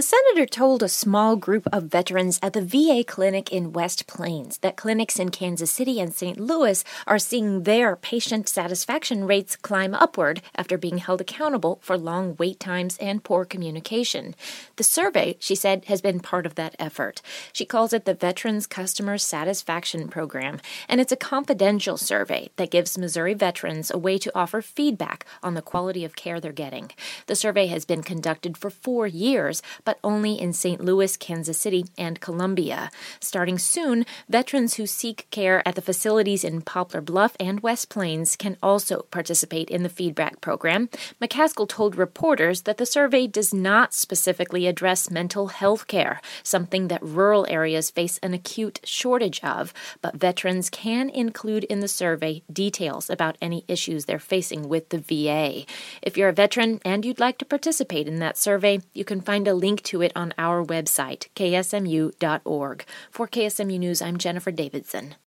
The senator told a small group of veterans at the VA clinic in West Plains that clinics in Kansas City and St. Louis are seeing their patient satisfaction rates climb upward after being held accountable for long wait times and poor communication. The survey, she said, has been part of that effort. She calls it the Veterans Customer Satisfaction Program, and it's a confidential survey that gives Missouri veterans a way to offer feedback on the quality of care they're getting. The survey has been conducted for 4 years, but only in St. Louis, Kansas City, and Columbia. Starting soon, veterans who seek care at the facilities in Poplar Bluff and West Plains can also participate in the feedback program. McCaskill told reporters that the survey does not specifically address mental health care, something that rural areas face an acute shortage of, but veterans can include in the survey details about any issues they're facing with the VA. If you're a veteran and you'd like to participate in that survey, you can find a link to it on our website, ksmu.org. For KSMU News, I'm Jennifer Davidson.